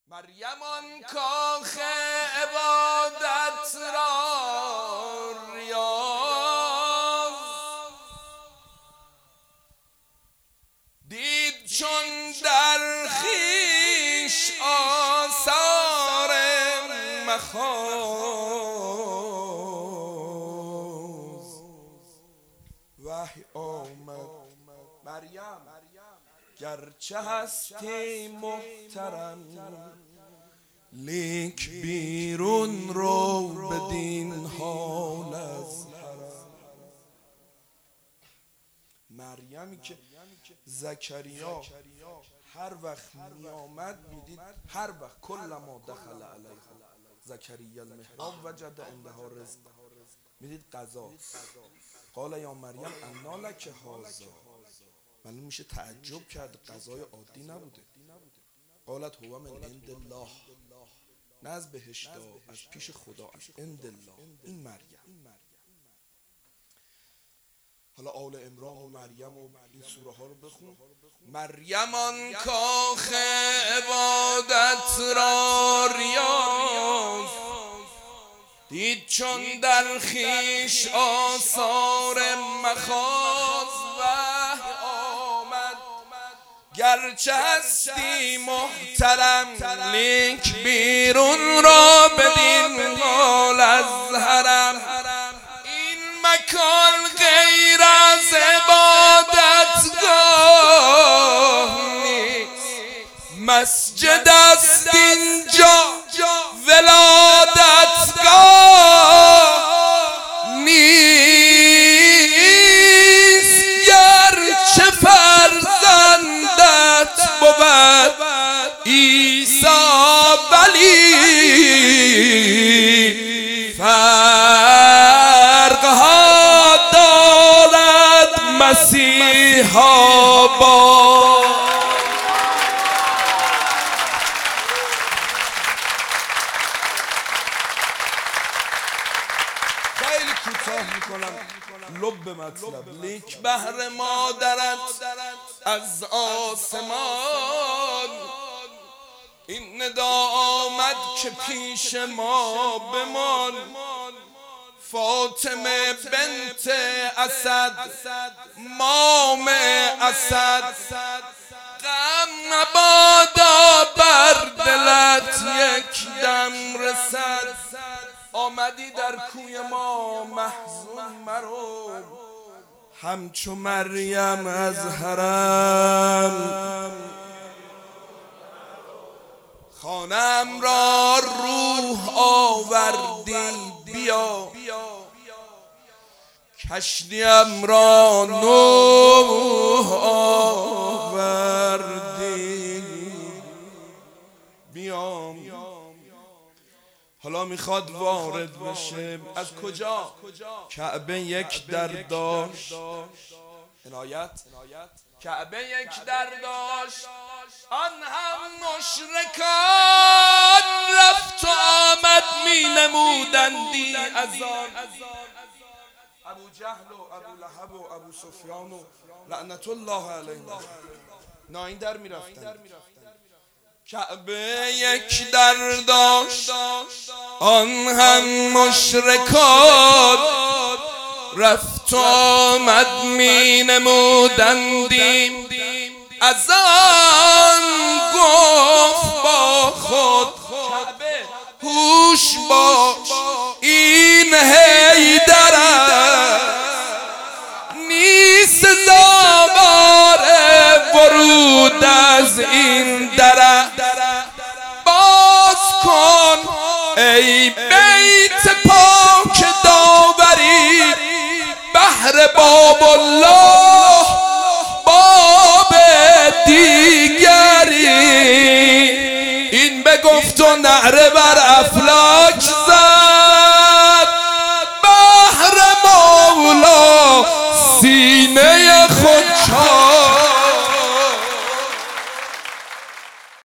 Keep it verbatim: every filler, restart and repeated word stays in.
مریم آن کاخ عبادت را ریاض دید، چون در خویش آثار مخاض. وحی آمد مریم گرچه هستی محترم، لیک بیرون رو بدین حال از حرم. مریمی که زکریا هر وقت می آمد میدید، هر وقت کلما دخل علیها زکریا المحراب وجد عندها رزق، میدید غذا. قال یا مریم انا لک هذا، معلوم میشه تعجب کرد، غذای عادی نبوده. قالت هو من عند الله، نه از بهشت، از پیش خدا، از عند الله. این مریم. حالا آل عمران و مریم و این سوره ها رو بخون. مریم آن کاخ عبادت را ریاض دید، چون در خویش آثار مخاض. وحی آمد گرچه هستی محترم، لیک بیرون را بدین حال از حرم. این مکان غیر از عبادتگاه نیست، مسجد است اینجا ولادتگاه نیست. گرچه فرزندت بود عیسی، ولی فرقها دارد مسیحا با. خیلی کوتاه میکنم لب مطلب. لیک بهر مادرت از آسمان این ندا آمد که پیش ما بمان. فاطمه بنت اسد، مام اسد، غم مبادا بر دلت یک دم رسد. آمدی در کوی ما محزون مرو، همچو مریم از حرم. خانم را روح آوردی بیا، کشتیم را نوح آوردی بیا. حالا میخواد وارد بشه. از کجا؟ کعبه یک در داشت. عنایت. کعبه یک در داشت، آن هم مشرکان رفت و آمد می نمودندی از آن. ابو جهل و ابو لهب و ابو سفیان و لعنت الله علیهم ناین در می رفتن. کعبه یک در داشت، آن هم مشرکان رفت و آمد می نمودندیم از آن. گفت با خود هوش باش، این حیدر نیست سزاوار ورود از این در. باز کن ای بیت پاک داوری، بهر باب الله باب دیگری. این بگفت و نعره بر